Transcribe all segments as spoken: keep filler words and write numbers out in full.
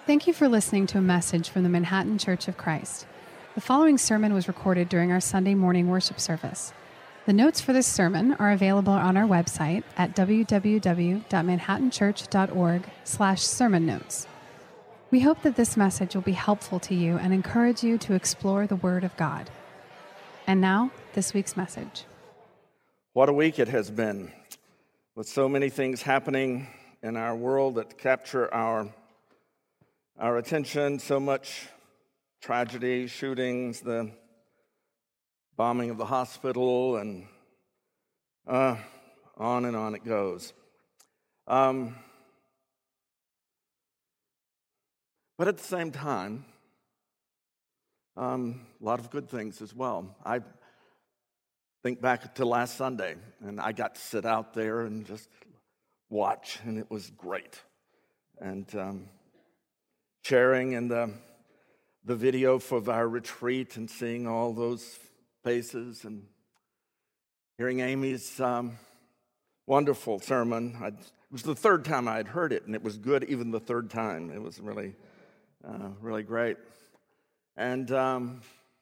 Thank you for listening to a message from the Manhattan Church of Christ. The following sermon was recorded during our Sunday morning worship service. The notes for this sermon are available on our website at w w w dot manhattan church dot org slash sermon notes. We hope that this message will be helpful to you and encourage you to explore the Word of God. And now, this week's message. What a week it has been, with so many things happening in our world that capture our Our attention, so much tragedy, shootings, the bombing of the hospital, and uh, on and on it goes. Um, but at the same time, um, a lot of good things as well. I think back to last Sunday, and I got to sit out there and just watch, and it was great. And um, sharing in the, the video of our retreat and seeing all those faces and hearing Amy's um, wonderful sermon. I'd, it was the third time I had heard it, and it was good even the third time. It was really, uh, really great. And um,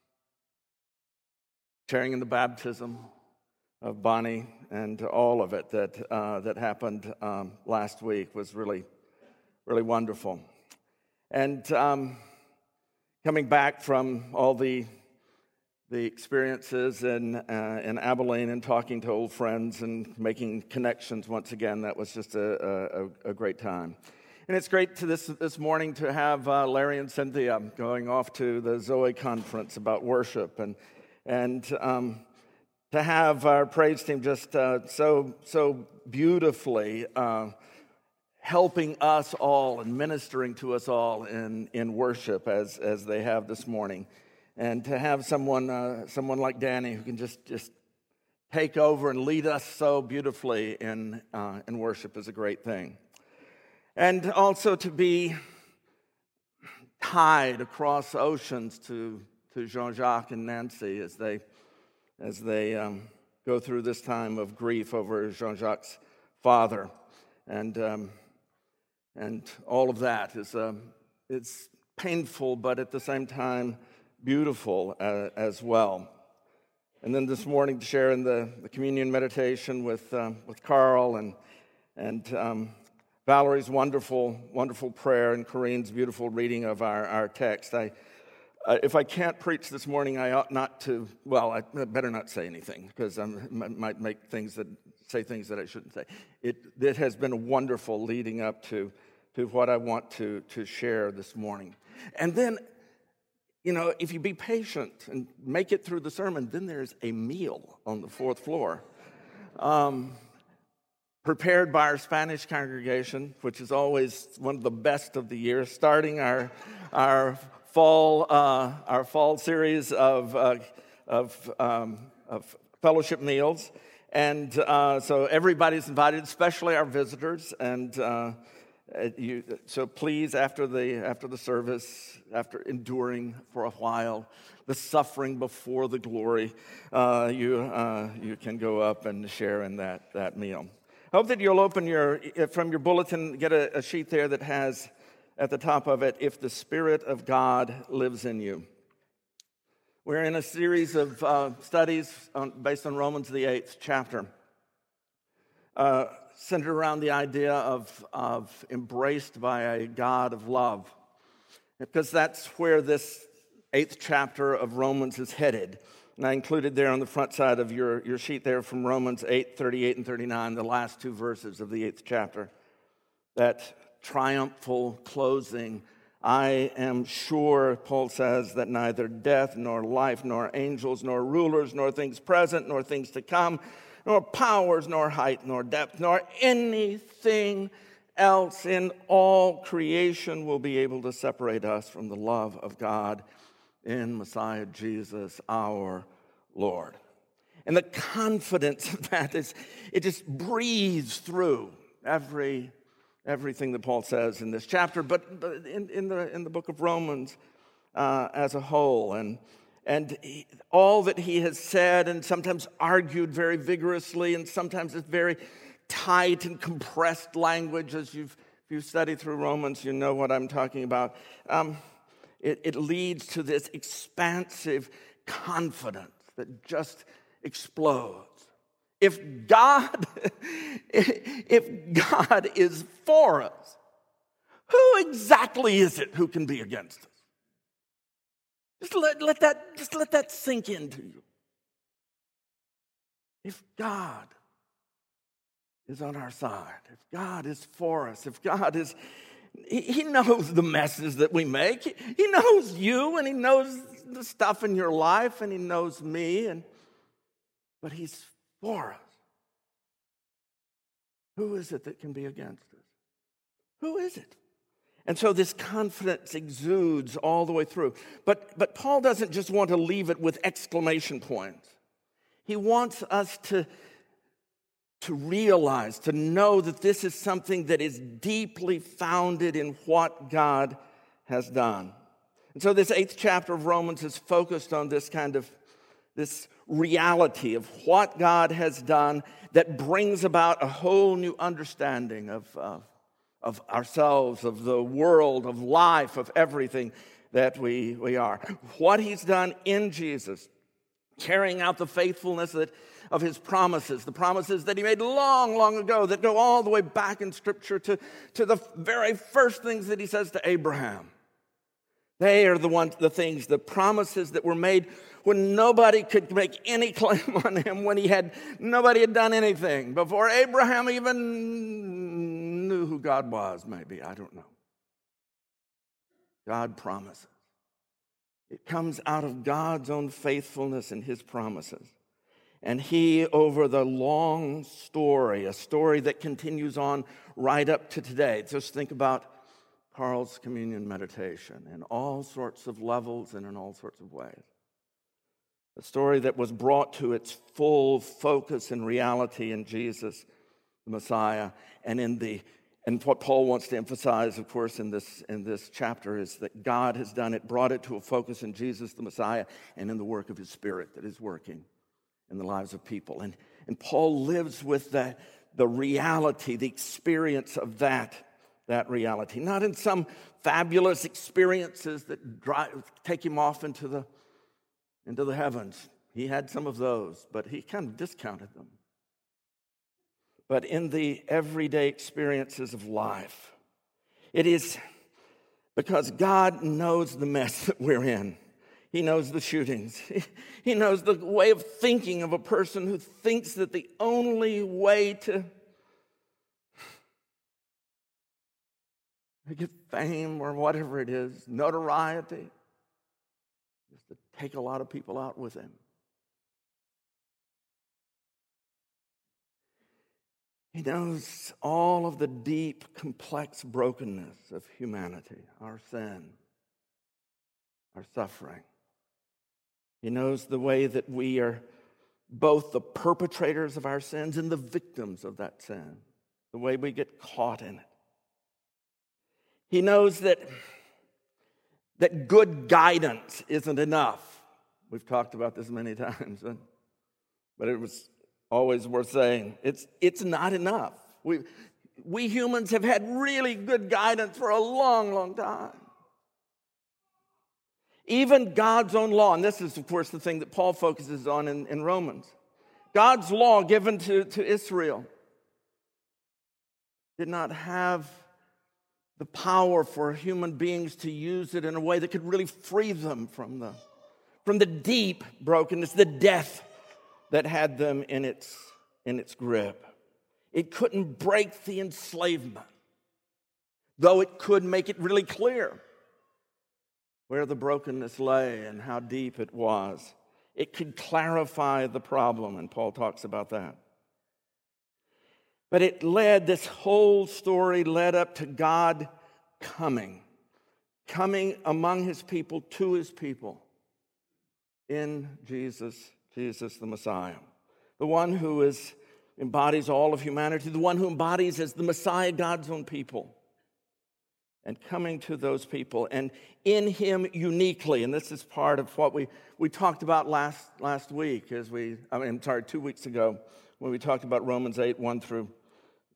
sharing in the baptism of Bonnie and all of it that, uh, that happened um, last week was really, really wonderful. And um, coming back from all the the experiences in uh, in Abilene and talking to old friends and making connections once again, that was just a, a, a great time. And it's great to this this morning to have uh, Larry and Cynthia going off to the Zoe conference about worship, and and um, to have our praise team just uh, so so beautifully Uh, helping us all and ministering to us all in, in worship as, as they have this morning. And to have someone uh, someone like Danny who can just, just take over and lead us so beautifully in, uh, in worship is a great thing. And also to be tied across oceans to, to Jean-Jacques and Nancy as they, as they um, go through this time of grief over Jean-Jacques' father. And um, And all of that is um, it's painful, but at the same time, beautiful uh, as well. And then this morning, to share in the, the communion meditation with um, with Carl and and um, Valerie's wonderful wonderful prayer and Corinne's beautiful reading of our our text. I uh, if I can't preach this morning, I ought not to. Well, I better not say anything because I might make things that say things that I shouldn't say. It it has been wonderful leading up to. to what I want to, to share this morning. And then, you know, if you be patient and make it through the sermon, then there's a meal on the fourth floor. Um, prepared by our Spanish congregation, which is always one of the best of the year, starting our our fall uh, our fall series of uh, of, um, of fellowship meals. And uh, so everybody's invited, especially our visitors, and uh, Uh, you, so please, after the after the service, after enduring for a while the suffering before the glory, uh, you uh, you can go up and share in that that meal. I hope that you'll open your from your bulletin, get a, a sheet there that has at the top of it, "If the Spirit of God lives in you." We're in a series of uh, studies on, based on Romans the eighth chapter. Uh, centered around the idea of, of embraced by a God of love. Because that's where this eighth chapter of Romans is headed. And I included there on the front side of your, your sheet there from Romans eight, thirty-eight and thirty-nine, the last two verses of the eighth chapter. That triumphal closing. "I am sure," Paul says, "that neither death nor life nor angels nor rulers nor things present nor things to come nor powers, nor height, nor depth, nor anything else in all creation will be able to separate us from the love of God in Messiah Jesus our Lord." And the confidence of that is, it just breathes through every everything that Paul says in this chapter, but, but in, in the in the book of Romans uh, as a whole. And And he, all that he has said and sometimes argued very vigorously, and sometimes it's very tight and compressed language, as you've if you study through Romans, you know what I'm talking about. Um, it, it leads to this expansive confidence that just explodes. If God, if God is for us, who exactly is it who can be against us? Just let, let that, just let that sink into you. If God is on our side, if God is for us, if God is, he, he knows the messes that we make. He, he knows you, and he knows the stuff in your life, and he knows me, and but he's for us. Who is it that can be against us? Who is it? And so this confidence exudes all the way through. But, but Paul doesn't just want to leave it with exclamation points. He wants us to, to realize, to know that this is something that is deeply founded in what God has done. And so this eighth chapter of Romans is focused on this kind of, this reality of what God has done that brings about a whole new understanding of, uh, of ourselves, of the world, of life, of everything that we, we are. What he's done in Jesus, carrying out the faithfulness that, of his promises, the promises that he made long, long ago that go all the way back in Scripture to, to the very first things that he says to Abraham. They are the ones, the things, the promises that were made when nobody could make any claim on him, when he had, nobody had done anything, before Abraham even knew who God was, maybe, I don't know. God promises. It comes out of God's own faithfulness and his promises. And he, over the long story, a story that continues on right up to today. Just think about Carl's communion meditation in all sorts of levels and in all sorts of ways. A story that was brought to its full focus and reality in Jesus, the Messiah, and in the and what Paul wants to emphasize, of course, in this in this chapter is that God has done it, brought it to a focus in Jesus, the Messiah, and in the work of his Spirit that is working in the lives of people. And and Paul lives with the the reality, the experience of that. That reality, not in some fabulous experiences that drive, take him off into the, into the heavens. He had some of those, but he kind of discounted them. But in the everyday experiences of life, it is because God knows the mess that we're in. He knows the shootings. He knows the way of thinking of a person who thinks that the only way to to get fame or whatever it is, notoriety, is to take a lot of people out with him. He knows all of the deep, complex brokenness of humanity, our sin, our suffering. He knows the way that we are both the perpetrators of our sins and the victims of that sin, the way we get caught in it. He knows that, that good guidance isn't enough. We've talked about this many times, but it was always worth saying. It's, it's not enough. We, we humans have had really good guidance for a long, long time. Even God's own law, and this is, of course, the thing that Paul focuses on in, in Romans. God's law given to, to Israel did not have the power for human beings to use it in a way that could really free them from the, from the deep brokenness, the death that had them in its, in its grip. It couldn't break the enslavement, though it could make it really clear where the brokenness lay and how deep it was. It could clarify the problem, and Paul talks about that. But it led, this whole story led up to God coming, coming among his people, to his people, in Jesus, Jesus the Messiah. The one who is, embodies all of humanity, the one who embodies as the Messiah, God's own people. And coming to those people, and in him uniquely, and this is part of what we, we talked about last, last week, as we, I mean, I'm sorry, two weeks ago, when we talked about Romans eight, one through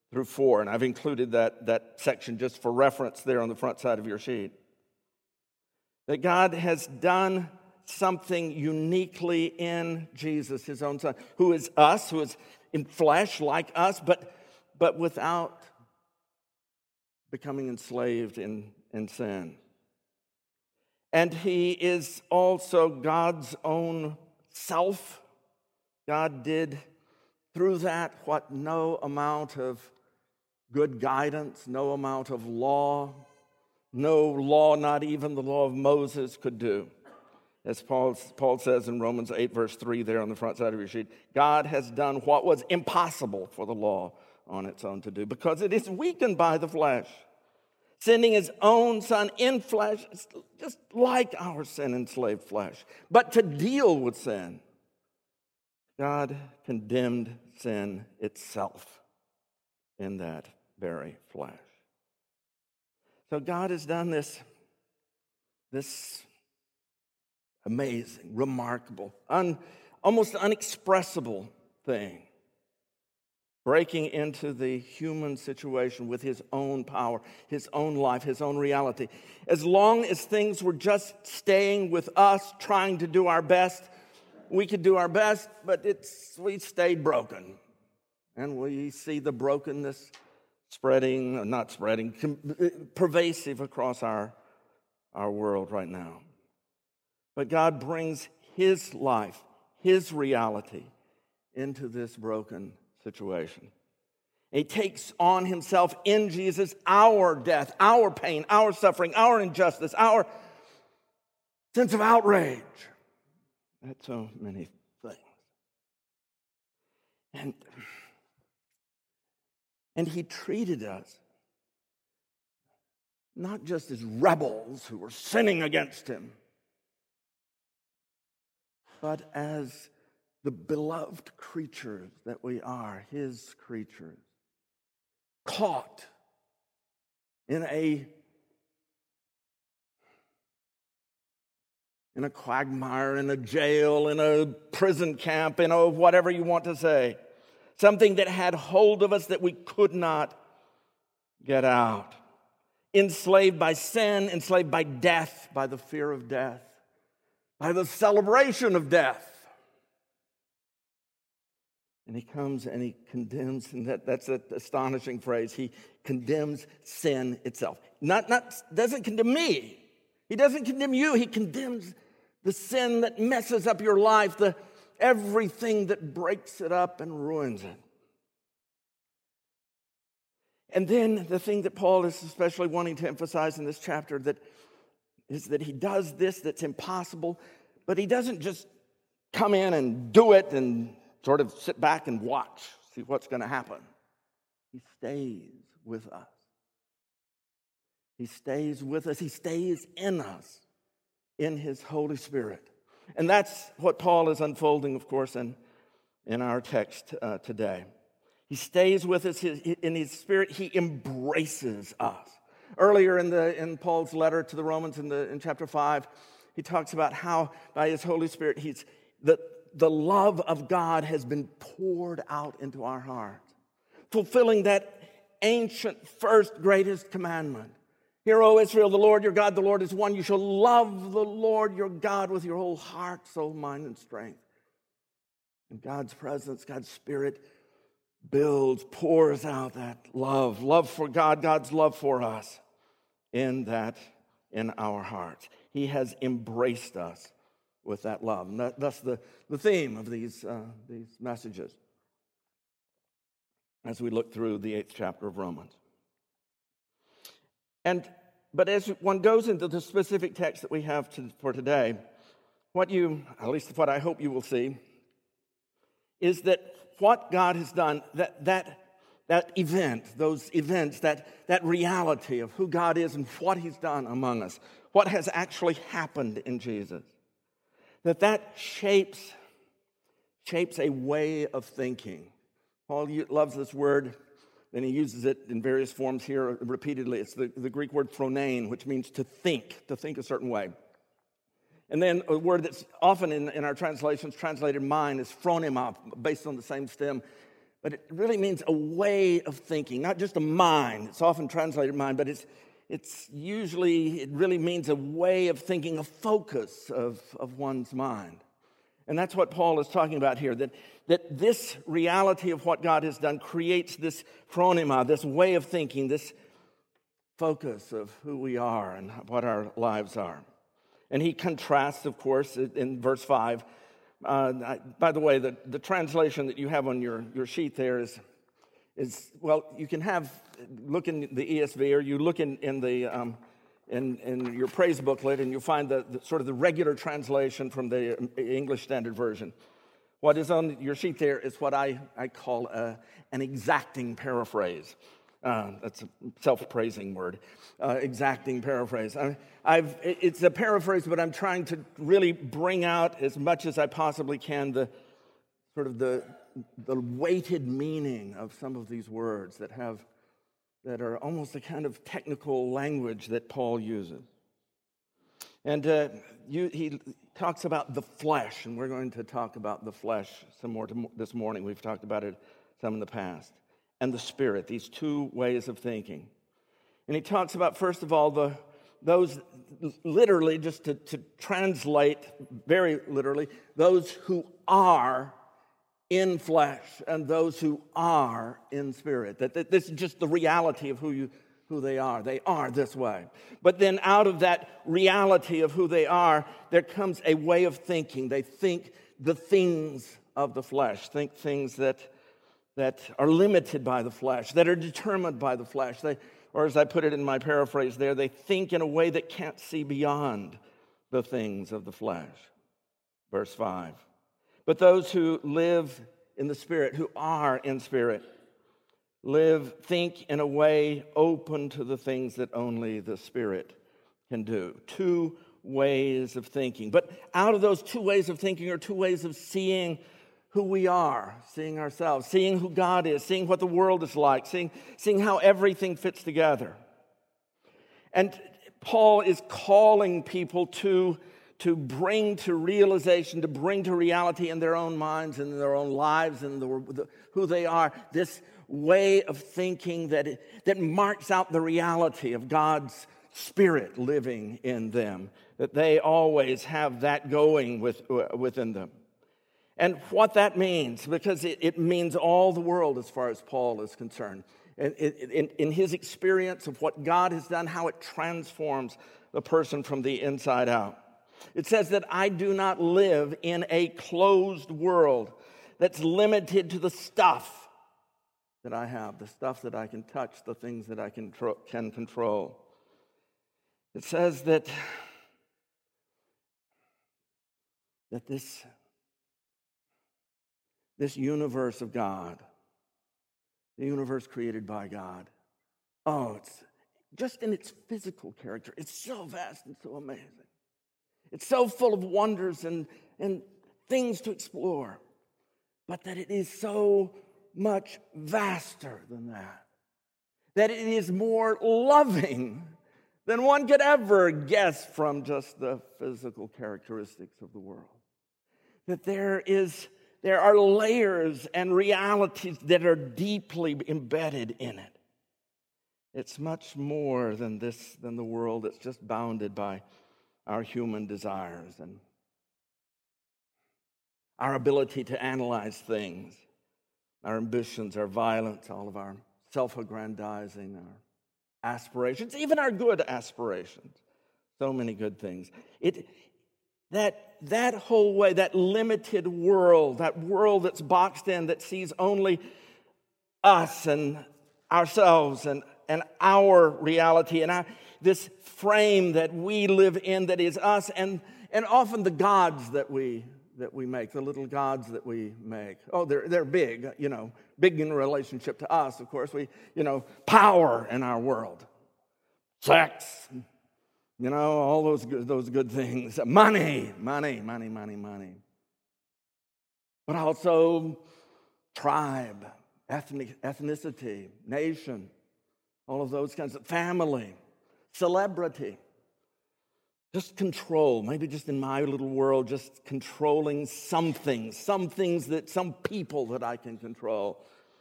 through four, and I've included that, that section just for reference there on the front side of your sheet. That God has done something uniquely in Jesus, his own son, who is us, who is in flesh like us, but, but without becoming enslaved in, in sin. And he is also God's own self. God did through that what no amount of good guidance, no amount of law, no law, not even the law of Moses could do. As Paul, Paul says in Romans eight, verse three there on the front side of your sheet, God has done what was impossible for the law on its own to do because it is weakened by the flesh. Sending his own son in flesh, just like our sin-enslaved flesh. But to deal with sin, God condemned sin itself in that very flesh. So God has done this, this amazing, remarkable, un, almost unexpressible thing. Breaking into the human situation with his own power, his own life, his own reality. As long as things were just staying with us, trying to do our best, we could do our best, but it's we stayed broken. And we see the brokenness spreading, not spreading, pervasive across our, our world right now. But God brings his life, his reality into this broken situation. He takes on himself in Jesus our death, our pain, our suffering, our injustice, our sense of outrage. That's so many things. And, and he treated us not just as rebels who were sinning against him, but as the beloved creatures that we are, his creatures, caught in a in a quagmire, in a jail, in a prison camp, in a whatever you want to say. Something that had hold of us that we could not get out. Enslaved by sin, enslaved by death, by the fear of death, by the celebration of death. And he comes and he condemns, and that, that's an astonishing phrase. He condemns sin itself. Not, not doesn't condemn me. He doesn't condemn you. He condemns the sin that messes up your life, the everything that breaks it up and ruins it. And then the thing that Paul is especially wanting to emphasize in this chapter that is that he does this that's impossible, but he doesn't just come in and do it and sort of sit back and watch, see what's going to happen. He stays with us. He stays with us. He stays in us, in his Holy Spirit. And that's what Paul is unfolding, of course, in, in our text uh, today. He stays with us in his Spirit. He embraces us. Earlier in the in Paul's letter to the Romans in the in chapter five, he talks about how by his Holy Spirit, he's the The love of God has been poured out into our hearts, fulfilling that ancient first greatest commandment. Hear, O Israel, the Lord your God, the Lord is one. You shall love the Lord your God with your whole heart, soul, mind, and strength. And God's presence, God's Spirit builds, pours out that love, love for God, God's love for us in that, in our hearts. He has embraced us with that love. And that, that's the, the theme of these, uh, these messages as we look through the eighth chapter of Romans. And but as one goes into the specific text that we have to, for today, what you, at least what I hope you will see, is that what God has done, that that that event, those events, that, that reality of who God is and what he's done among us, what has actually happened in Jesus, that that shapes, shapes a way of thinking. Paul loves this word, and he uses it in various forms here repeatedly. It's the, the Greek word phronein, which means to think, to think a certain way. And then a word that's often in, in our translations translated mind is phronema, based on the same stem, but it really means a way of thinking, not just a mind. It's often translated mind, but it's it's usually, it really means a way of thinking, a focus of, of one's mind. And that's what Paul is talking about here, that, that this reality of what God has done creates this phronema, this way of thinking, this focus of who we are and what our lives are. And he contrasts, of course, in verse five. Uh, I, by the way, the, the translation that you have on your, your sheet there is, is, well, you can have, look in the E S V, or you look in, in the um, in, in your praise booklet, and you'll find the, the sort of the regular translation from the English Standard Version. What is on your sheet there is what I, I call a, an exacting paraphrase. Uh, that's a self-praising word, uh, exacting paraphrase. I, I've, it's a paraphrase, but I'm trying to really bring out as much as I possibly can the sort of the the weighted meaning of some of these words that have that are almost a kind of technical language that Paul uses. And uh, you, he talks about the flesh, and we're going to talk about the flesh some more this morning. We've talked about it some in the past. And the spirit, these two ways of thinking. And he talks about, first of all, the those literally, just to, to translate very literally, those who are in flesh and those who are in spirit. That, that this is just the reality of who you who they are. They are this way. But then out of that reality of who they are, there comes a way of thinking. They think the things of the flesh, think things that that are limited by the flesh, that are determined by the flesh. They, or as I put it in my paraphrase there, they think in a way that can't see beyond the things of the flesh. Verse five. But those who live in the Spirit, who are in Spirit, live, think in a way open to the things that only the Spirit can do. Two ways of thinking. But out of those two ways of thinking are two ways of seeing who we are, seeing ourselves, seeing who God is, seeing what the world is like, seeing, seeing how everything fits together. And Paul is calling people to to bring to realization, to bring to reality in their own minds and in their own lives and the, the, who they are, this way of thinking that, that marks out the reality of God's Spirit living in them, that they always have that going with, within them. And what that means, because it, it means all the world as far as Paul is concerned. In, in, in his experience of what God has done, how it transforms the person from the inside out. It says that I do not live in a closed world that's limited to the stuff that I have, the stuff that I can touch, the things that I can, tro- can control. It says that, that this, this universe of God, the universe created by God, oh, it's just in its physical character, it's so vast and so amazing. It's so full of wonders and, and things to explore, but that it is so much vaster than that. That it is more loving than one could ever guess from just the physical characteristics of the world. That there is, there are layers and realities that are deeply embedded in it. It's much more than this, than the world that's just bounded by our human desires and our ability to analyze things, our ambitions, our violence, all of our self-aggrandizing, our aspirations, even our good aspirations. So many good things. It that that whole way, that limited world, that world that's boxed in, that sees only us and ourselves and, and our reality and our, this frame that we live in that is us, and, and often the gods that we that we make, the little gods that we make. Oh, they're they're big, you know, big in relationship to us, of course. We, you know, power in our world, sex, you know, all those good, those good things, money, money, money, money, money. But also tribe, ethnic, ethnicity, nation, all of those kinds of family. Celebrity, just control, maybe just in my little world, just controlling some things, some things that, some people that I can control.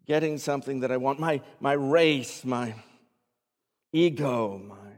getting something that I want, my, my race, my ego,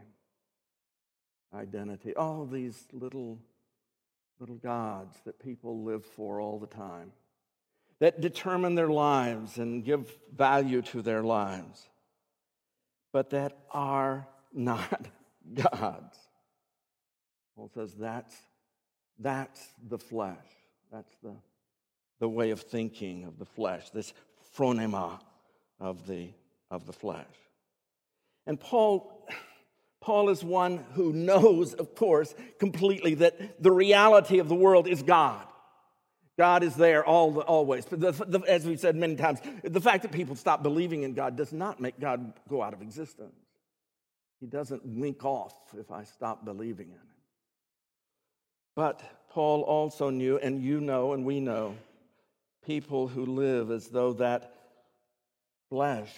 my identity, all these little, little gods that people live for all the time, that determine their lives and give value to their lives, but that are not gods. Paul says that's, that's the flesh. That's the, the way of thinking of the flesh, this phronema of the, of the flesh. And Paul, Paul is one who knows, of course, completely that the reality of the world is God. God is there all the, always. But the, the, as we've said many times, the fact that people stop believing in God does not make God go out of existence. He doesn't wink off if I stop believing in him. But Paul also knew, and you know and we know, people who live as though that flesh,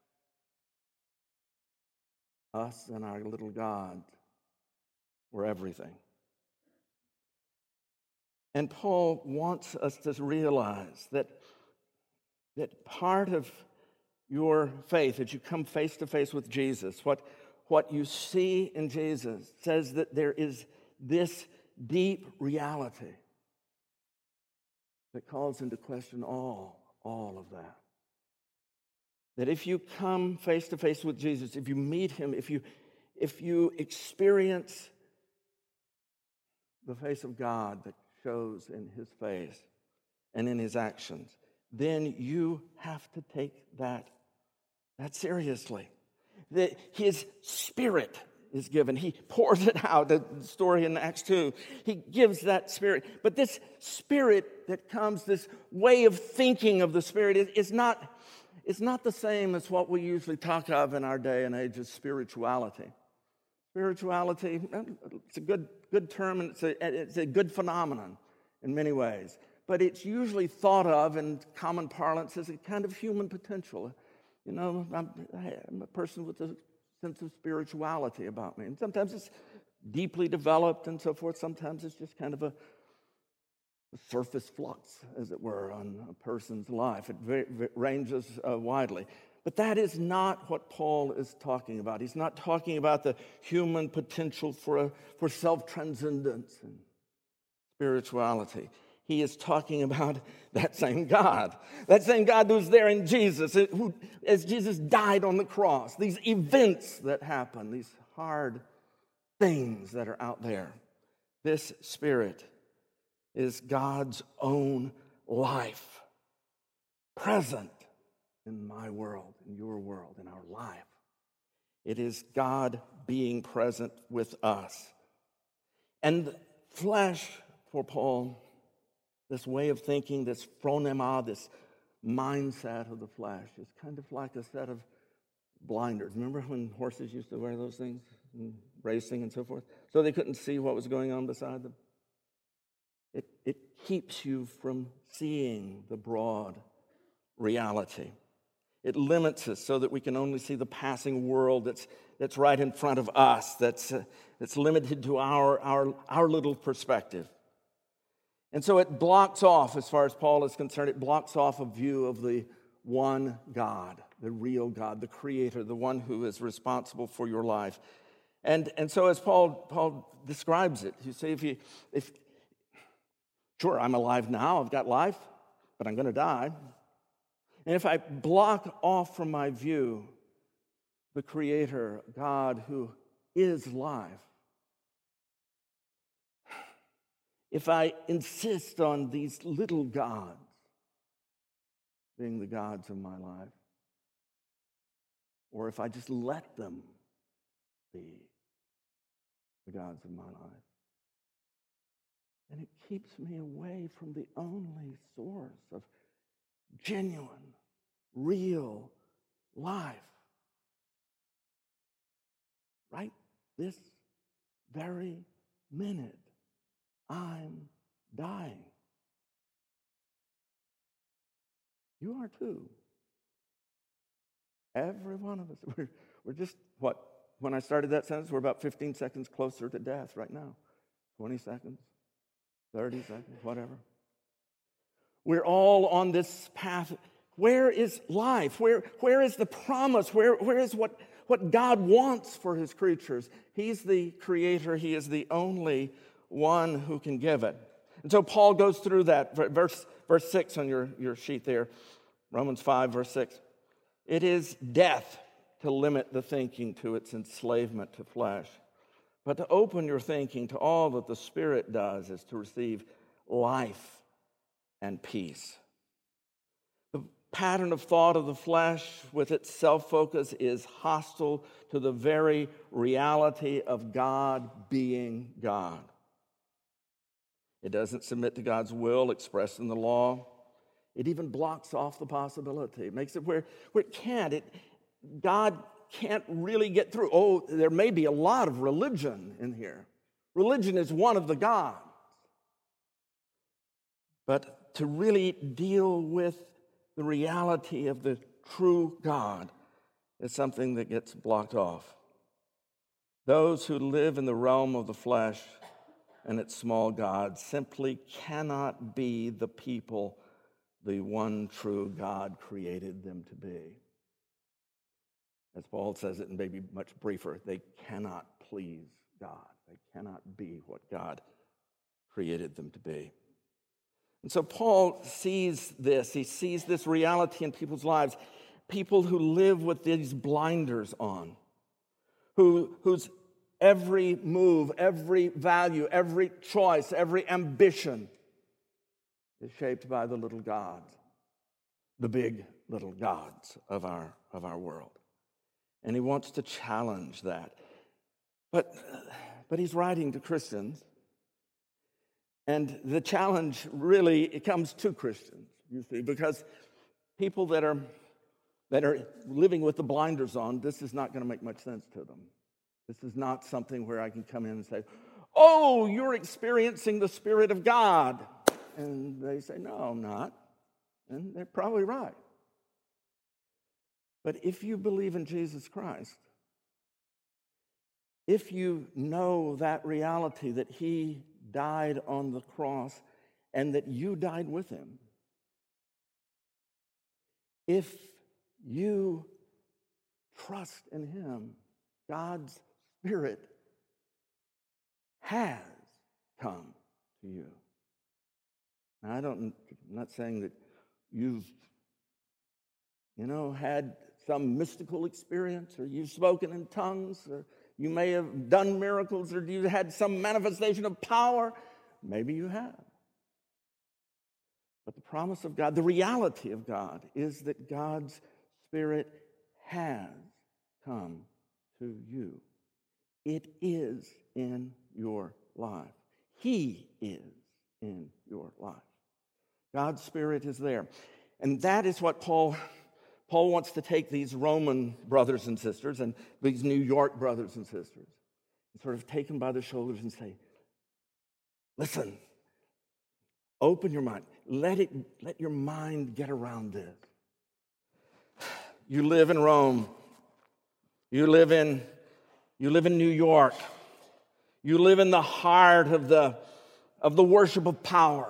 us and our little God, were everything. And Paul wants us to realize that, that part of your faith, as you come face to face with Jesus, what, what you see in Jesus says that there is this deep reality that calls into question all, all of that. That if you come face to face with Jesus, if you meet him, if you, if you experience the face of God that shows in his face and in his actions, then you have to take that, that seriously. That his Spirit is given. He pours it out. The story in Acts two, he gives that Spirit. But this Spirit that comes, this way of thinking of the Spirit is, is not, it's not the same as what we usually talk of in our day and age as spirituality. Spirituality, it's a good, good term, and it's a, it's a good phenomenon in many ways. But it's usually thought of in common parlance as a kind of human potential. You know, I'm, I'm a person with a sense of spirituality about me. And sometimes it's deeply developed and so forth. Sometimes it's just kind of a, a surface flux, as it were, on a person's life. It v- v- ranges uh, widely. But that is not what Paul is talking about. He's not talking about the human potential for, a, for self-transcendence and spirituality. He is talking about that same God. That same God who's there in Jesus, who, as Jesus died on the cross. These events that happen, these hard things that are out there. This Spirit is God's own life, present in my world, in your world, in our life. It is God being present with us. And flesh, for Paul, this way of thinking, this phronema, this mindset of the flesh is kind of like a set of blinders. Remember when horses used to wear those things in racing and so forth? So they couldn't see what was going on beside them. It, it keeps you from seeing the broad reality. It limits us so that we can only see the passing world that's, that's right in front of us, that's, uh, that's limited to our, our, our little perspective. And so it blocks off, as far as Paul is concerned, it blocks off a view of the one God, the real God, the Creator, the one who is responsible for your life. And, and so as Paul, Paul describes it, you see, if you, if, sure, I'm alive now, I've got life, but I'm going to die. And if I block off from my view the Creator, God who is life, if I insist on these little gods being the gods of my life, or if I just let them be the gods of my life, then it keeps me away from the only source of genuine, real life. Right this very minute, I'm dying. You are too. Every one of us. We're, we're just, what? When I started that sentence, we're about fifteen seconds closer to death right now. twenty seconds, thirty seconds, whatever. We're all on this path Where is life? Where, where is the promise? Where, where is what, what God wants for his creatures? He's the creator. He is the only one who can give it. And so Paul goes through that. Verse, verse six on your, your sheet there, Romans five, verse six. It is death to limit the thinking to its enslavement to flesh. But to open your thinking to all that the Spirit does is to receive life and peace. The pattern of thought of the flesh with its self-focus is hostile to the very reality of God being God. It doesn't submit to God's will expressed in the law. It even blocks off the possibility. It makes it where, where it can't. It, God can't really get through. Oh, there may be a lot of religion in here. Religion is one of the gods. But to really deal with the reality of the true God is something that gets blocked off. Those who live in the realm of the flesh and its small gods simply cannot be the people the one true God created them to be. As Paul says it in maybe much briefer, they cannot please God. They cannot be what God created them to be. And so Paul sees this. He sees this reality in people's lives. People who live with these blinders on, who, whose every move, every value, every choice, every ambition is shaped by the little gods, the big little gods of our, of our world. And he wants to challenge that. But, but he's writing to Christians. And the challenge really, it comes to Christians, you see, because people that are, that are living with the blinders on, this is not going to make much sense to them. This is not something where I can come in and say, oh, you're experiencing the Spirit of God. And they say, no, I'm not. And they're probably right. But if you believe in Jesus Christ, if you know that reality that he died on the cross and that you died with him, if you trust in him, God's Spirit has come to you. Now, I don't, I'm not saying that you've, you know, had some mystical experience, or you've spoken in tongues, or you may have done miracles, or you had some manifestation of power. Maybe you have. But the promise of God, the reality of God, is that God's Spirit has come to you. It is in your life. He is in your life. God's Spirit is there. And that is what Paul, Paul wants to take these Roman brothers and sisters and these New York brothers and sisters and sort of take them by the shoulders and say, listen, open your mind. Let it, let your mind get around this. You live in Rome. You live in, you live in New York. You live in the heart of the, of the worship of power.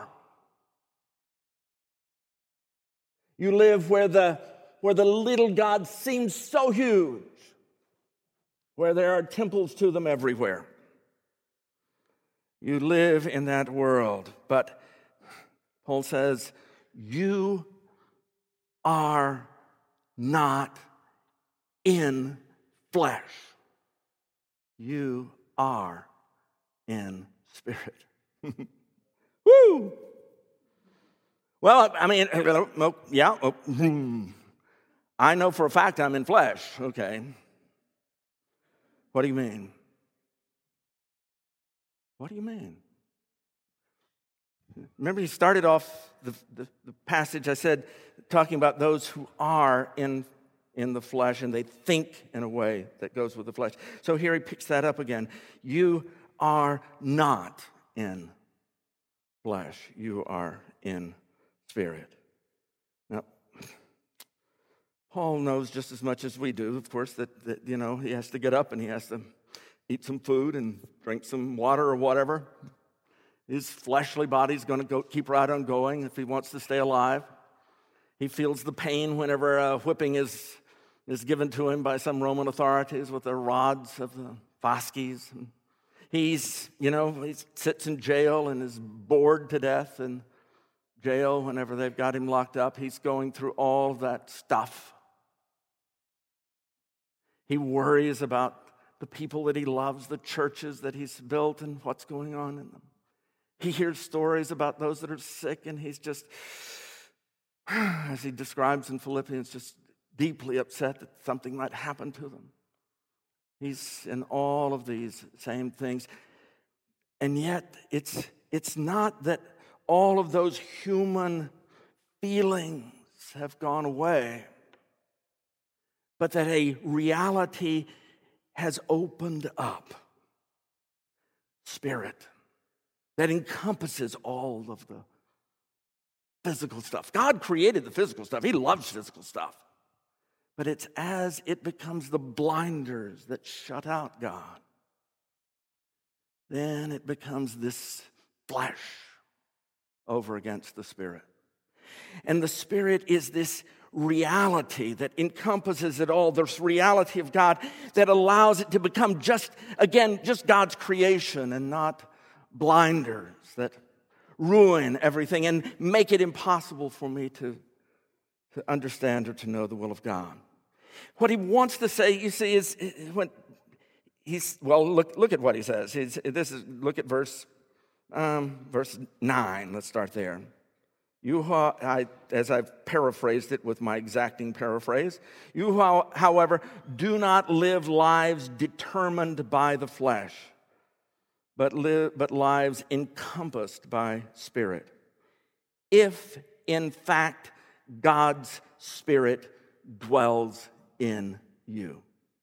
You live where the, where the little gods seem so huge, where there are temples to them everywhere. You live in that world, but Paul says, you are not in flesh. You are in spirit. Woo! Well, I mean, yeah, I know for a fact I'm in flesh. Okay. What do you mean? What do you mean? Remember, you started off the, the, the passage, I said, talking about those who are in, in the flesh and they think in a way that goes with the flesh. So here he picks that up again. You are not in flesh. You are in spirit. Now, Paul knows just as much as we do, of course, that, that you know, he has to get up and he has to eat some food and drink some water or whatever. His fleshly body's going to go keep right on going if he wants to stay alive. He feels the pain whenever a whipping is, is given to him by some Roman authorities with the rods of the fasces. He's, you know, he sits in jail and is bored to death in jail whenever they've got him locked up. He's going through all that stuff. He worries about the people that he loves, the churches that he's built, and what's going on in them. He hears stories about those that are sick, and he's just, as he describes in Philippians, just deeply upset that something might happen to them. He's in all of these same things. And yet, it's, it's not that all of those human feelings have gone away, but that a reality has opened up. Spirit that encompasses all of the physical stuff. God created the physical stuff. He loves physical stuff. But it's as it becomes the blinders that shut out God, then it becomes this flesh over against the Spirit. And the Spirit is this reality that encompasses it all, this reality of God that allows it to become just, again, just God's creation and not blinders that ruin everything and make it impossible for me to, to understand or to know the will of God. What he wants to say, you see, is when he's, well, look, look at what he says. He's, this is, look at verse, um, verse nine. Let's start there. You, I, as I've paraphrased it with my exacting paraphrase, you, however, do not live lives determined by the flesh, but live, but lives encompassed by Spirit. If, in fact, God's Spirit dwells in you.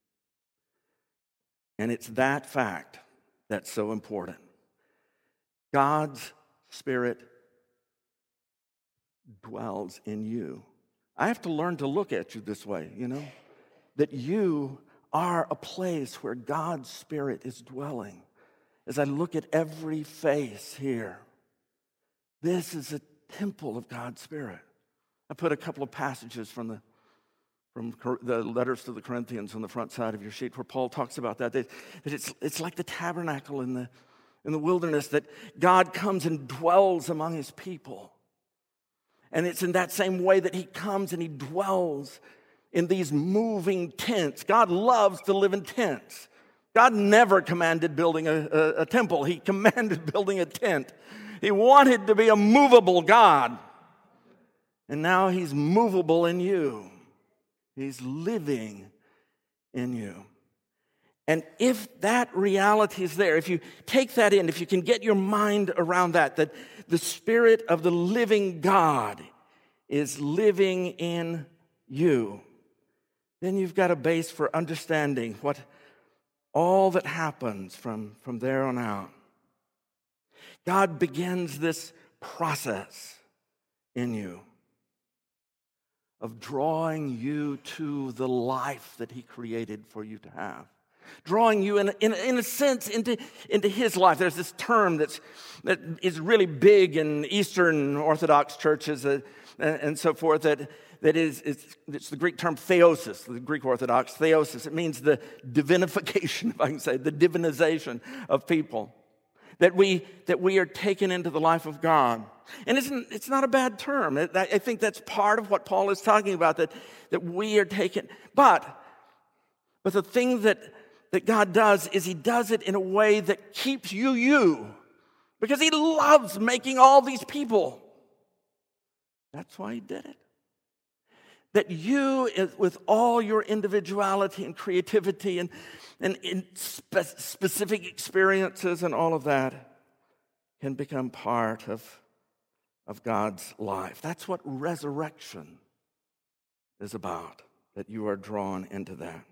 And it's that fact that's so important. God's Spirit dwells in you. I have to learn to look at you this way, you know, that you are a place where God's Spirit is dwelling. As I look at every face here, this is a temple of God's Spirit. I put a couple of passages from the from the letters to the Corinthians on the front side of your sheet where Paul talks about that, that, that it's, it's like the tabernacle in the, in the wilderness, that God comes and dwells among his people. And it's in that same way that he comes and he dwells in these moving tents. God loves to live in tents. God never commanded building a, a, a temple. He commanded building a tent. He wanted to be a movable God. And now he's movable in you. He's living in you. And if that reality is there, if you take that in, if you can get your mind around that, that the Spirit of the living God is living in you, then you've got a base for understanding what all that happens from, from there on out. God begins this process in you of drawing you to the life that he created for you to have. Drawing you, in, in, in a sense, into, into his life. There's this term that's, that is really big in Eastern Orthodox churches uh, and, and so forth, that, that is it's, it's the Greek term theosis, the Greek Orthodox theosis. It means the divinification, if I can say, the divinization of people. That we, that we are taken into the life of God. And it's, it's not a bad term. I think that's part of what Paul is talking about, that, that we are taken. But, but the thing that, that God does is he does it in a way that keeps you you. Because he loves making all these people. That's why he did it. That you, with all your individuality and creativity and, and, and spe- specific experiences and all of that, can become part of, of God's life. That's what resurrection is about, that you are drawn into that.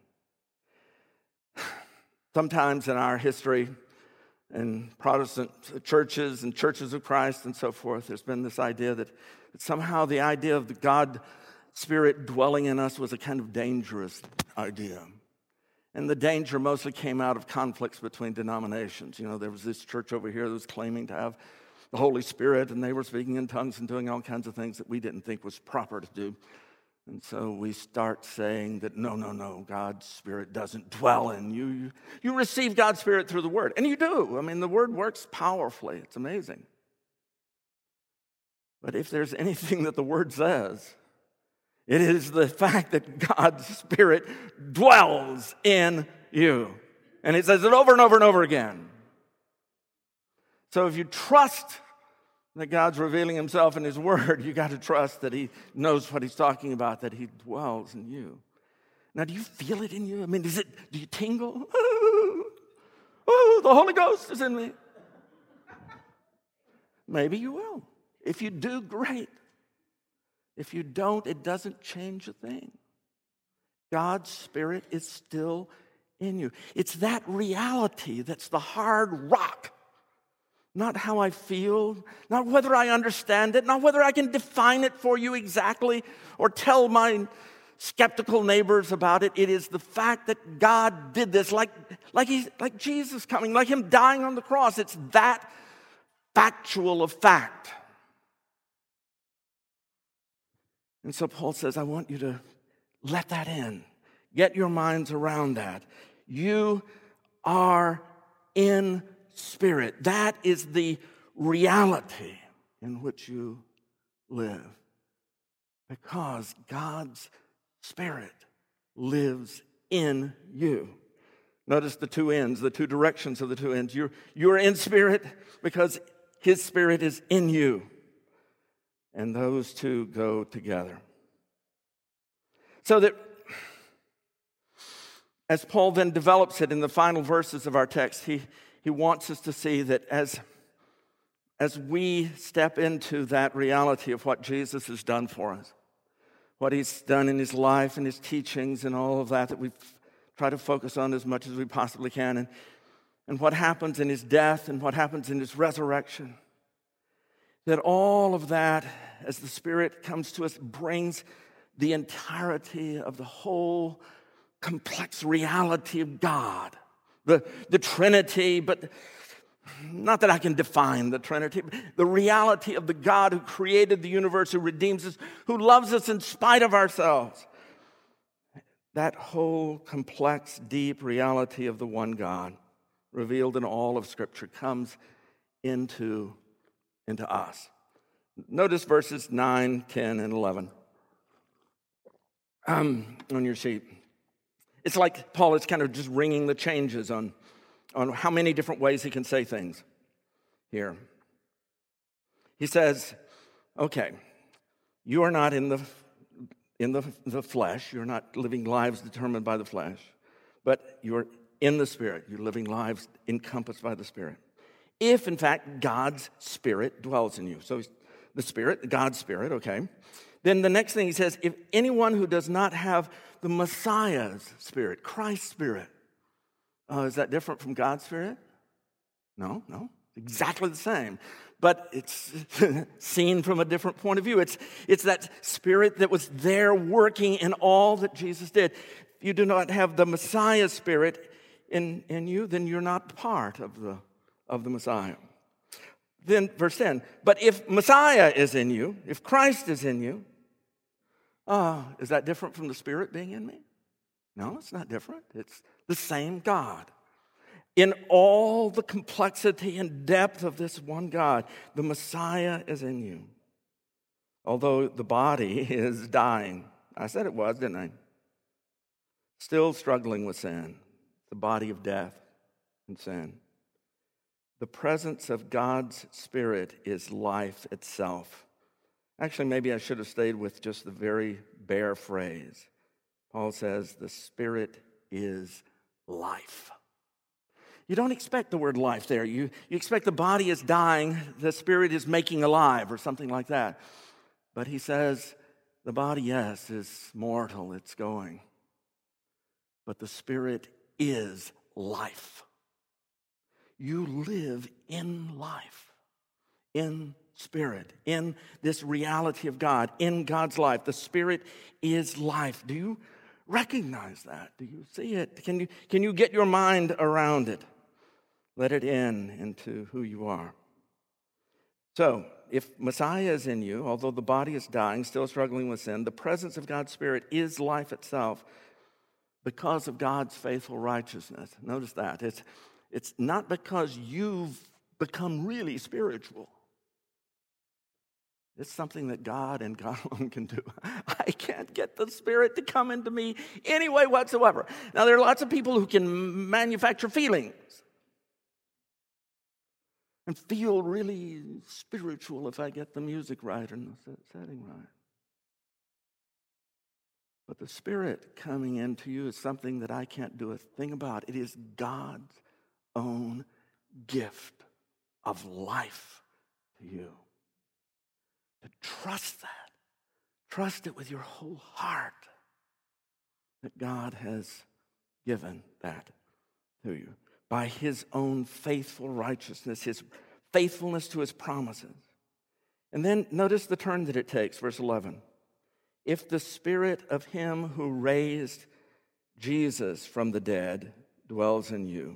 Sometimes in our history, in Protestant churches and churches of Christ and so forth, there's been this idea that, that somehow the idea of the God Spirit dwelling in us was a kind of dangerous idea. And the danger mostly came out of conflicts between denominations. You know, there was this church over here that was claiming to have the Holy Spirit, and they were speaking in tongues and doing all kinds of things that we didn't think was proper to do. And so we start saying that, no, no, no, God's Spirit doesn't dwell in you. You, you receive God's Spirit through the Word. And you do. I mean, the Word works powerfully. It's amazing. But if there's anything that the Word says, it is the fact that God's Spirit dwells in you. And it says it over and over and over again. So if you trust that God's revealing himself in his word, you got to trust that he knows what he's talking about, that he dwells in you. Now, do you feel it in you? I mean, is it, do you tingle? Oh, the Holy Ghost is in me. Maybe you will. If you do, great. If you don't, it doesn't change a thing. God's Spirit is still in you. It's that reality that's the hard rock. Not how I feel, not whether I understand it, not whether I can define it for you exactly or tell my skeptical neighbors about it. It is the fact that God did this, like, like, he, like Jesus coming, like him dying on the cross. It's that factual of fact. And so Paul says, I want you to let that in. Get your minds around that. You are in Spirit. That is the reality in which you live. Because God's Spirit lives in you. Notice the two ends, the two directions of the two ends. You're, you're in Spirit because his Spirit is in you. And those two go together. So that as Paul then develops it in the final verses of our text, he He wants us to see that as, as we step into that reality of what Jesus has done for us, what he's done in his life and his teachings and all of that, that we try to focus on as much as we possibly can, and, and what happens in his death and what happens in his resurrection, that all of that, as the Spirit comes to us, brings the entirety of the whole complex reality of God. The, the Trinity, but not that I can define the Trinity, but the reality of the God who created the universe, who redeems us, who loves us in spite of ourselves. That whole complex, deep reality of the one God, revealed in all of Scripture, comes into, into us. Notice verses nine, ten, and eleven um, on your sheet. It's like Paul is kind of just ringing the changes on, on how many different ways he can say things here. He says, okay, you are not in the in the, the flesh. You're not living lives determined by the flesh, but you're in the Spirit. You're living lives encompassed by the Spirit. If, in fact, God's Spirit dwells in you. So the Spirit, God's Spirit, okay. Then the next thing he says, if anyone who does not have the Messiah's Spirit, Christ's Spirit, uh, is that different from God's Spirit? No, no, exactly the same. But it's seen from a different point of view. It's, it's that Spirit that was there working in all that Jesus did. If you do not have the Messiah's Spirit in, in you, then you're not part of the, of the Messiah. Then verse ten, but if Messiah is in you, if Christ is in you, uh, is that different from the Spirit being in me? No, it's not different. It's the same God. In all the complexity and depth of this one God, the Messiah is in you. Although the body is dying. I said it was, didn't I? Still struggling with sin. The body of death and sin. The presence of God's Spirit is life itself. Actually, maybe I should have stayed with just the very bare phrase. Paul says, the Spirit is life. You don't expect the word life there. You, you expect the body is dying, the Spirit is making alive, or something like that. But he says, the body, yes, is mortal, it's going. But the Spirit is life. You live in life, in Spirit, in this reality of God, in God's life. The Spirit is life. Do you recognize that? Do you see it? Can you, can you get your mind around it? Let it in into who you are. So, if Messiah is in you, although the body is dying, still struggling with sin, the presence of God's Spirit is life itself because of God's faithful righteousness. Notice that. It's, it's not because you've become really spiritual. It's something that God and God alone can do. I can't get the Spirit to come into me any way whatsoever. Now, there are lots of people who can manufacture feelings and feel really spiritual if I get the music right and the setting right. But the Spirit coming into you is something that I can't do a thing about. It is God's own gift of life to you. To trust that. Trust it with your whole heart that God has given that to you by his own faithful righteousness, his faithfulness to his promises. And then notice the turn that it takes, verse eleven. If the Spirit of him who raised Jesus from the dead dwells in you.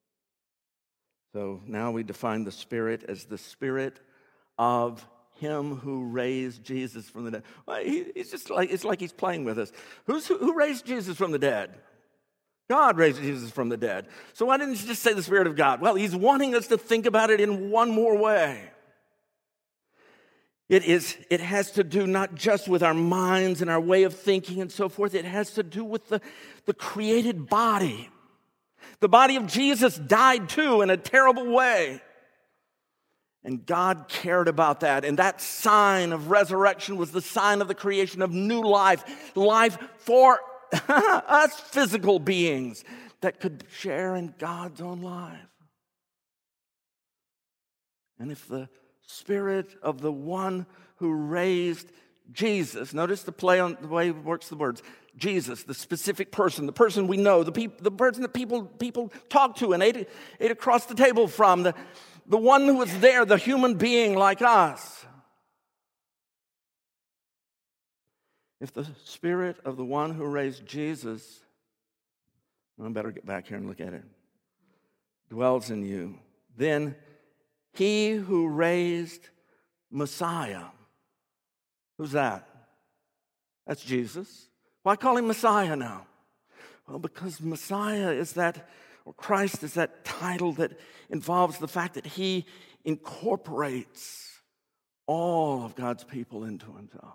So now we define the Spirit as the Spirit of him who raised Jesus from the dead. Well, he, it's just like it's like he's playing with us. Who's who, who raised Jesus from the dead? God raised Jesus from the dead. So why didn't you just say the Spirit of God? Well, he's wanting us to think about it in one more way. It is. It has to do not just with our minds and our way of thinking and so forth. It has to do with the, the created body. The body of Jesus died too in a terrible way. And God cared about that. And that sign of resurrection was the sign of the creation of new life. Life for us physical beings that could share in God's own life. And if the Spirit of the one who raised Jesus, notice the play on the way it works the words. Jesus, the specific person, the person we know, the, peop, the person that people, people talk to and ate, ate across the table from, the, the one who was there, the human being like us. If the Spirit of the one who raised Jesus, I better get back here and look at it, dwells in you, then he who raised Messiah, who's that? That's Jesus. Why call him Messiah now? Well, because Messiah is that, or Christ is that title that involves the fact that he incorporates all of God's people into himself.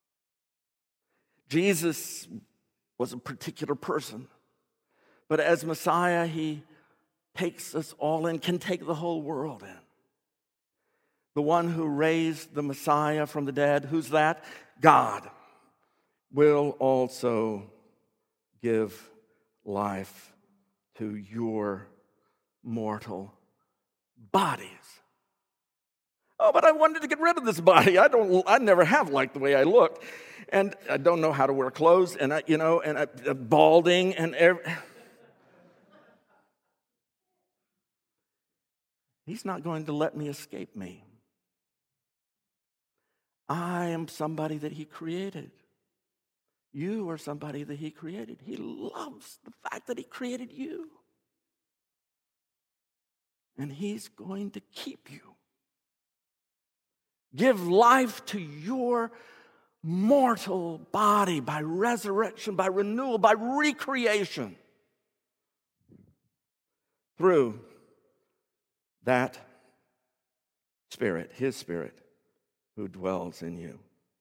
Jesus was a particular person, but as Messiah, he takes us all in, can take the whole world in. The one who raised the Messiah from the dead, who's that? God, will also give life to your mortal bodies. Oh, but I wanted to get rid of this body. I don't. I never have liked the way I looked, and I don't know how to wear clothes, and I, you know, and I, uh, balding, and every... He's not going to let me escape me. I am somebody that he created. You are somebody that he created. He loves the fact that he created you. And he's going to keep you. Give life to your mortal body by resurrection, by renewal, by recreation. Through that Spirit, his Spirit, who dwells in you.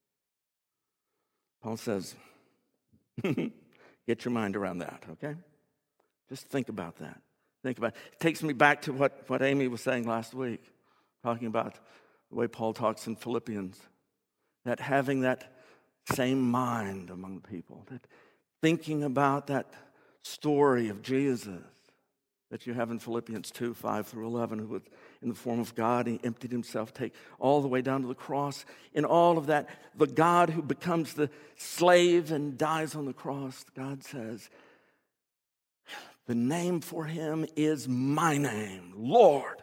Paul says, get your mind around that, okay? Just think about that. Think about it. It takes me back to what, what Amy was saying last week, talking about the way Paul talks in Philippians, that having that same mind among people, that thinking about that story of Jesus that you have in Philippians two, five through eleven, who was in the form of God, he emptied himself, take all the way down to the cross. In all of that, the God who becomes the slave and dies on the cross, God says, the name for him is my name, Lord,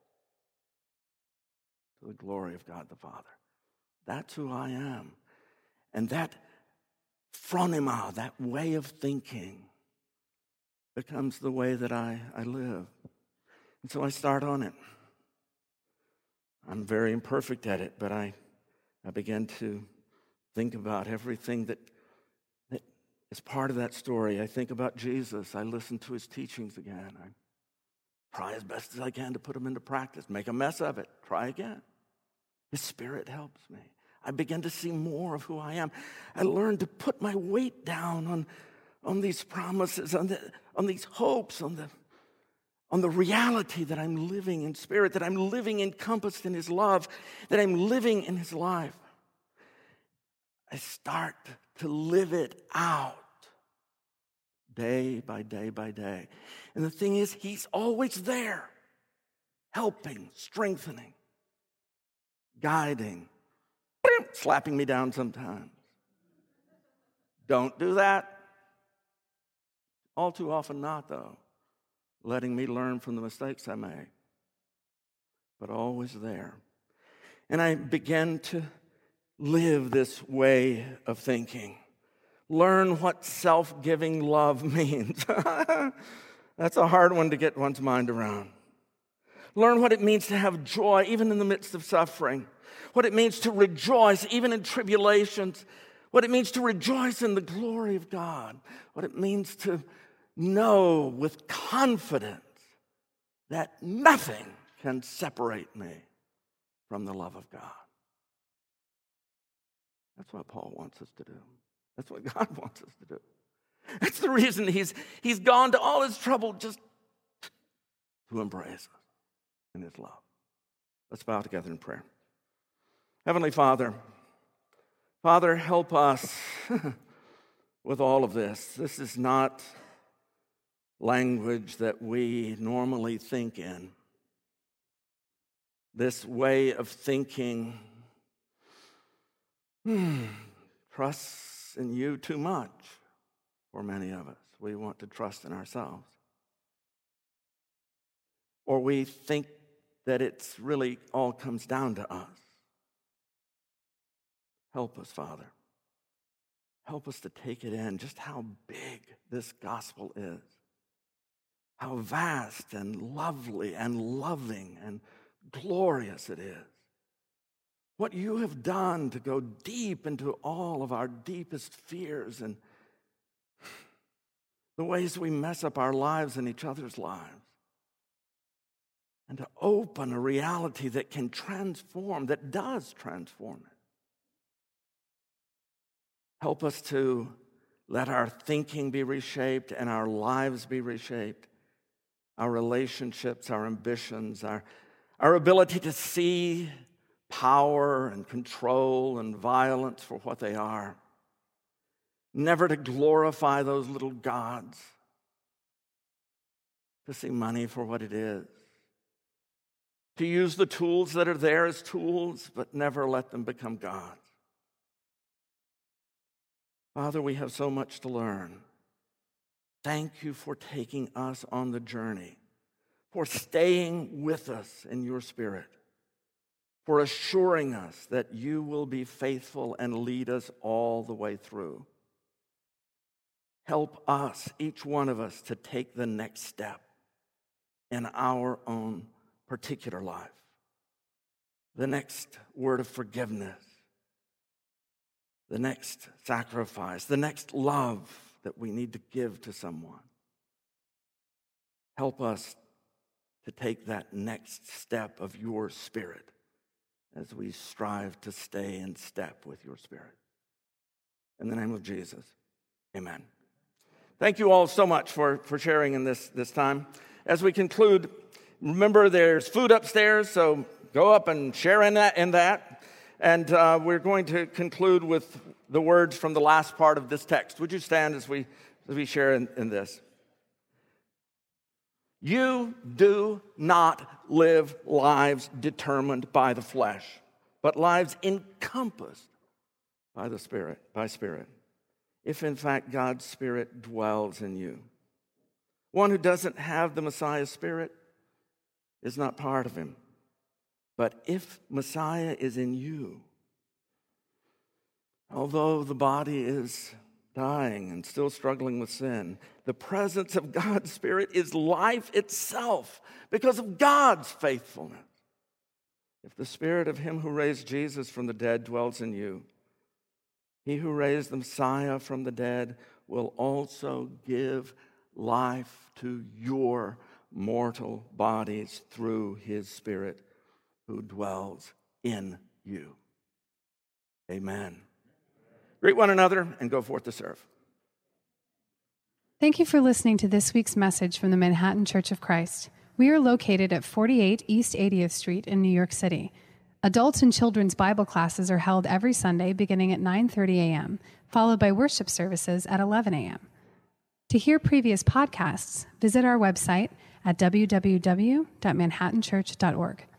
to the glory of God the Father. That's who I am. And that phronema, that way of thinking, becomes the way that I, I live. And so I start on it. I'm very imperfect at it, but I, I began to think about everything that, that is part of that story. I think about Jesus. I listen to his teachings again. I try as best as I can to put them into practice. Make a mess of it. Try again. His Spirit helps me. I begin to see more of who I am. I learned to put my weight down on, on these promises, on, the, on these hopes, on the, on the reality that I'm living in Spirit, that I'm living encompassed in his love, that I'm living in his life. I start to live it out day by day by day. And the thing is, he's always there, helping, strengthening, guiding, slapping me down sometimes. Don't do that. All too often not, though. Letting me learn from the mistakes I made. But always there. And I began to live this way of thinking. Learn what self-giving love means. That's a hard one to get one's mind around. Learn what it means to have joy even in the midst of suffering. What it means to rejoice even in tribulations. What it means to rejoice in the glory of God. What it means to know with confidence that nothing can separate me from the love of God. That's what Paul wants us to do. That's what God wants us to do. That's the reason he's, he's gone to all his trouble just to embrace us in his love. Let's bow together in prayer. Heavenly Father, Father, help us with all of this. This is not language that we normally think in. This way of thinking hmm, trusts in you too much for many of us. We want to trust in ourselves. Or we think that it's really all comes down to us. Help us, Father. Help us to take it in, just how big this gospel is. How vast and lovely and loving and glorious it is. What you have done to go deep into all of our deepest fears and the ways we mess up our lives and each other's lives. And to open a reality that can transform, that does transform it. Help us to let our thinking be reshaped and our lives be reshaped. Our relationships, our ambitions, our, our ability to see power and control and violence for what they are. Never to glorify those little gods. To see money for what it is. To use the tools that are there as tools, but never let them become gods. Father, we have so much to learn. Thank you for taking us on the journey, for staying with us in your Spirit, for assuring us that you will be faithful and lead us all the way through. Help us, each one of us, to take the next step in our own particular life. The next word of forgiveness, the next sacrifice, the next love that we need to give to someone. Help us to take that next step of your Spirit as we strive to stay in step with your Spirit. In the name of Jesus, amen. Thank you all so much for, for sharing in this, this time. As we conclude, remember there's food upstairs, so go up and share in that. In that. And uh, we're going to conclude with the words from the last part of this text. Would you stand as we, as we share in, in this? You do not live lives determined by the flesh, but lives encompassed by the Spirit, by Spirit. If in fact God's Spirit dwells in you. One who doesn't have the Messiah's Spirit is not part of him. But if Messiah is in you, although the body is dying and still struggling with sin, the presence of God's Spirit is life itself because of God's faithfulness. If the Spirit of him who raised Jesus from the dead dwells in you, he who raised the Messiah from the dead will also give life to your mortal bodies through his Spirit who dwells in you. Amen. Greet one another and go forth to serve. Thank you for listening to this week's message from the Manhattan Church of Christ. We are located at forty-eight East eightieth Street in New York City. Adults and children's Bible classes are held every Sunday beginning at nine thirty a.m., followed by worship services at eleven a.m. To hear previous podcasts, visit our website at w w w dot manhattan church dot org.